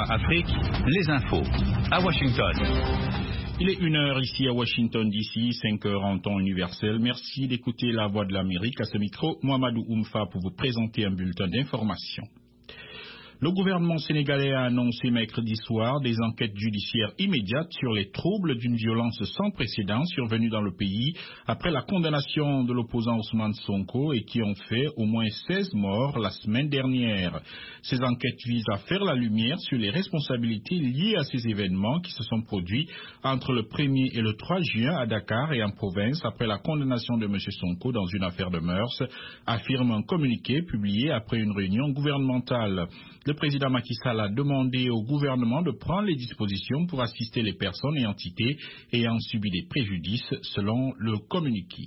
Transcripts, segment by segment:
VOA Afrique, les infos, à Washington. Il est 1h ici à Washington DC, 5h en temps universel. Merci d'écouter la Voix de l'Amérique. À ce micro, Mohamedou Oumfa pour vous présenter un bulletin d'information. Le gouvernement sénégalais a annoncé mercredi soir des enquêtes judiciaires immédiates sur les troubles d'une violence sans précédent survenue dans le pays après la condamnation de l'opposant Ousmane Sonko et qui ont fait au moins 16 morts la semaine dernière. Ces enquêtes visent à faire la lumière sur les responsabilités liées à ces événements qui se sont produits entre le 1er et le 3 juin à Dakar et en province après la condamnation de M. Sonko dans une affaire de mœurs, affirme un communiqué publié après une réunion gouvernementale. Le président Macky Sall a demandé au gouvernement de prendre les dispositions pour assister les personnes et entités ayant subi des préjudices, selon le communiqué.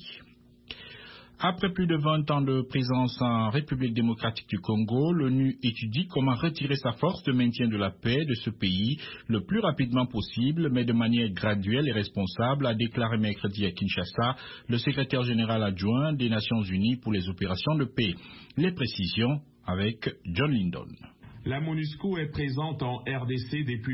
Après plus de 20 ans de présence en République démocratique du Congo, l'ONU étudie comment retirer sa force de maintien de la paix de ce pays le plus rapidement possible, mais de manière graduelle et responsable, a déclaré mercredi à Kinshasa le secrétaire général adjoint des Nations Unies pour les opérations de paix. Les précisions avec John Lindon. La MONUSCO est présente en RDC depuis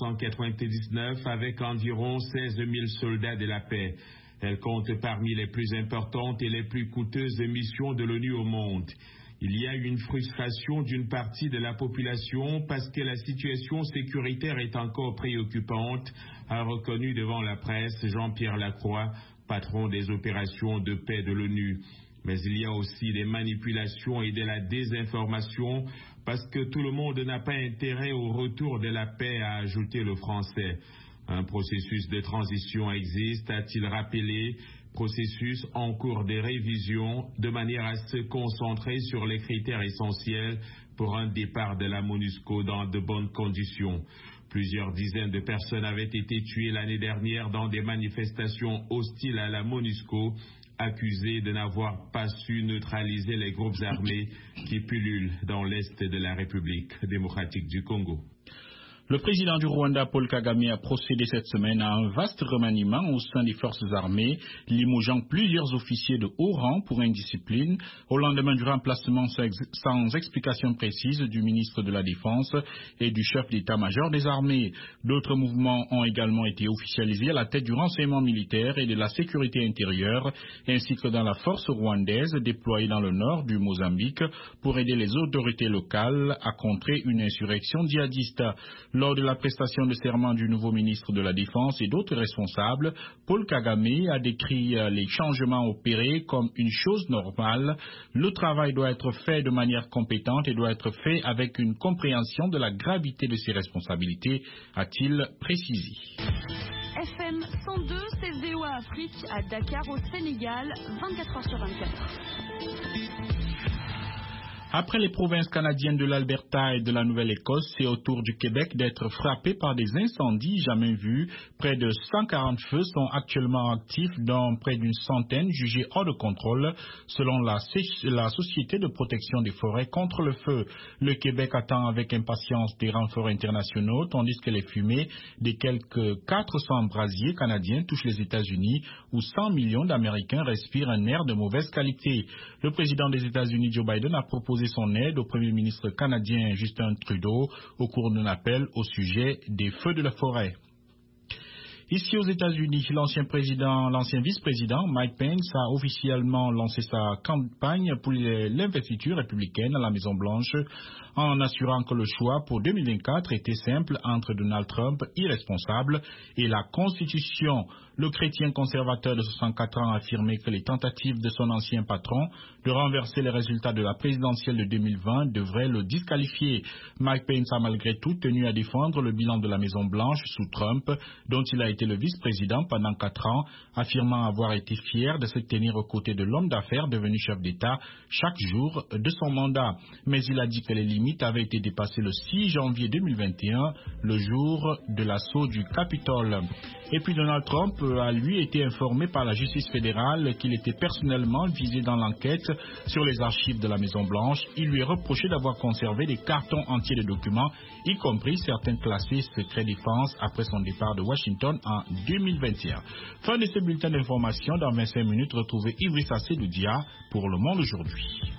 1999 avec environ 16 000 soldats de la paix. Elle compte parmi les plus importantes et les plus coûteuses missions de l'ONU au monde. Il y a une frustration d'une partie de la population parce que la situation sécuritaire est encore préoccupante, a reconnu devant la presse Jean-Pierre Lacroix, patron des opérations de paix de l'ONU. Mais il y a aussi des manipulations et de la désinformation parce que tout le monde n'a pas intérêt au retour de la paix, a ajouté le Français. Un processus de transition existe, a-t-il rappelé, processus en cours de révision, de manière à se concentrer sur les critères essentiels pour un départ de la MONUSCO dans de bonnes conditions. Plusieurs dizaines de personnes avaient été tuées l'année dernière dans des manifestations hostiles à la MONUSCO, accusés de n'avoir pas su neutraliser les groupes armés qui pullulent dans l'est de la République démocratique du Congo. Le président du Rwanda, Paul Kagame, a procédé cette semaine à un vaste remaniement au sein des forces armées, limogeant plusieurs officiers de haut rang pour indiscipline, au lendemain du remplacement sans explication précise du ministre de la Défense et du chef d'état-major des armées. D'autres mouvements ont également été officialisés à la tête du renseignement militaire et de la sécurité intérieure, ainsi que dans la force rwandaise déployée dans le nord du Mozambique pour aider les autorités locales à contrer une insurrection djihadiste. Lors de la prestation de serment du nouveau ministre de la Défense et d'autres responsables, Paul Kagame a décrit les changements opérés comme une chose normale. Le travail doit être fait de manière compétente et doit être fait avec une compréhension de la gravité de ses responsabilités, a-t-il précisé. FM 102, c'est VOA Afrique à Dakar au Sénégal, 24h/24. Après les provinces canadiennes de l'Alberta et de la Nouvelle-Écosse, c'est au tour du Québec d'être frappé par des incendies jamais vus. Près de 140 feux sont actuellement actifs, dont près d'une centaine jugés hors de contrôle, selon la Société de protection des forêts contre le feu. Le Québec attend avec impatience des renforts internationaux, tandis que les fumées des quelques 400 brasiers canadiens touchent les États-Unis, où 100 millions d'Américains respirent un air de mauvaise qualité. Le président des États-Unis, Joe Biden, a proposé son aide au premier ministre canadien Justin Trudeau au cours d'un appel au sujet des feux de la forêt. Ici aux États-Unis, l'ancien vice-président Mike Pence a officiellement lancé sa campagne pour l'investiture républicaine à la Maison-Blanche en assurant que le choix pour 2024 était simple entre Donald Trump, irresponsable, et la Constitution. Le chrétien conservateur de 64 ans a affirmé que les tentatives de son ancien patron de renverser les résultats de la présidentielle de 2020 devraient le disqualifier. Mike Pence a malgré tout tenu à défendre le bilan de la Maison-Blanche sous Trump, dont il a été le vice-président pendant 4 ans, affirmant avoir été fier de se tenir aux côtés de l'homme d'affaires devenu chef d'État chaque jour de son mandat. Mais il a dit que les limites avaient été dépassées le 6 janvier 2021, le jour de l'assaut du Capitole. Et puis Donald Trump a lui été informé par la justice fédérale qu'il était personnellement visé dans l'enquête sur les archives de la Maison-Blanche. Il lui est reproché d'avoir conservé des cartons entiers de documents, y compris certains classés secret défense après son départ de Washington en 2021. Fin de ce bulletin d'information. Dans 25 minutes, retrouvez Idrissa Seloudia pour Le Monde aujourd'hui.